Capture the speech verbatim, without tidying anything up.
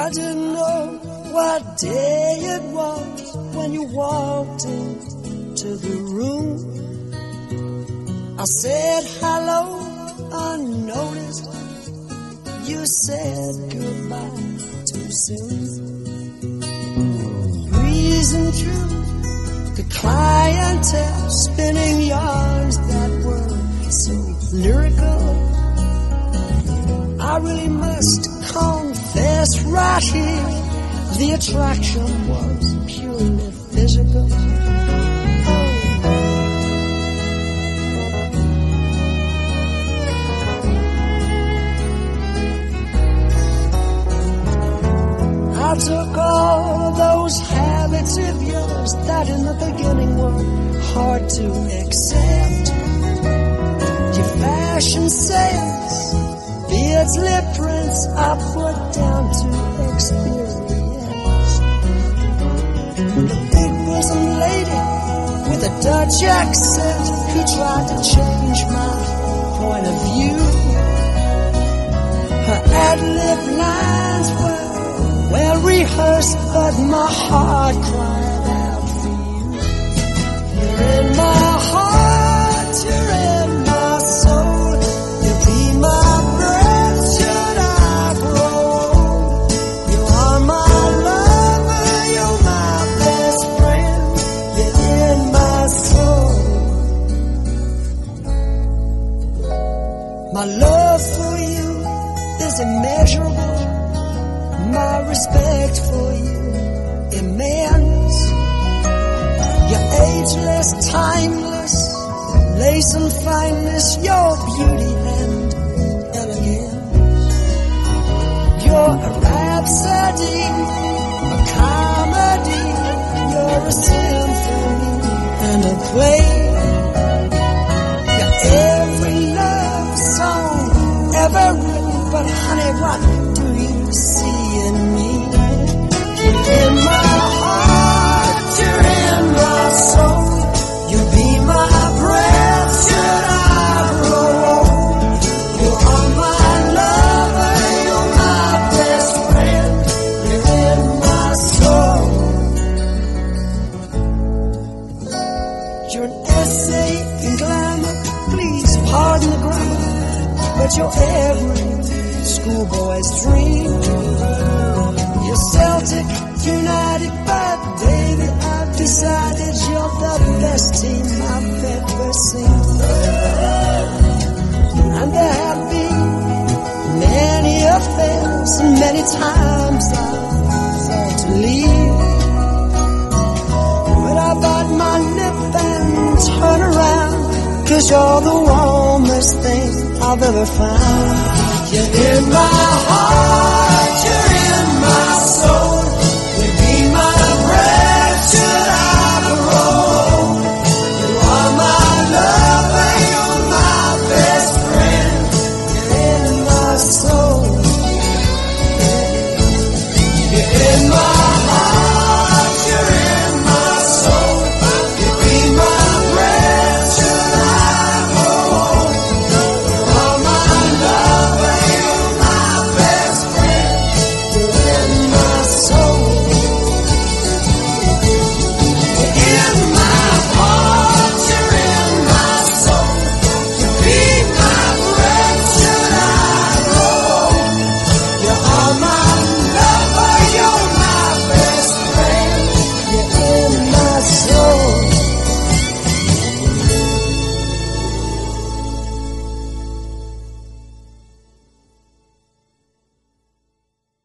I didn't know what day it was when you walked into the room. I said hello unnoticed. You said goodbye too soon. Breezing through the clientele, spinning yarns that were so lyrical. I really must confess right here, the attraction was purely physical. I took all those habits of yours that in the beginning were hard to accept. Your fashion sense, beards, lip prints, I put down to experience. The big bosom lady with a Dutch accent who tried to change my point of view. Her ad-lib lines were well rehearsed, but my heart cried out for you. You're in my heart, you're in my soul. You'll be my breath should I grow old. You are my lover, you're my best friend. You're in my soul. My love for you is immeasurable. My respect for you immense. You're ageless, timeless, lace and fineness, your beauty and elegance. You're a rhapsody, a comedy, you're a symphony and a play. You're every love song ever written, but honey, what do you see in me? In my heart, you're in my soul. You'll be my breath should I grow old. You are my lover, you're my best friend. You're in my soul. You're an essay in glamour, please pardon the grammar, but you're every schoolboy's dream. You're Celtic, United, but baby, I've decided you're the best team I've ever seen. And there have been many affairs, and many times I thought to leave, but I bite my lip and turn around, 'cause you're the warmest thing I've ever found. You're in my heart, you're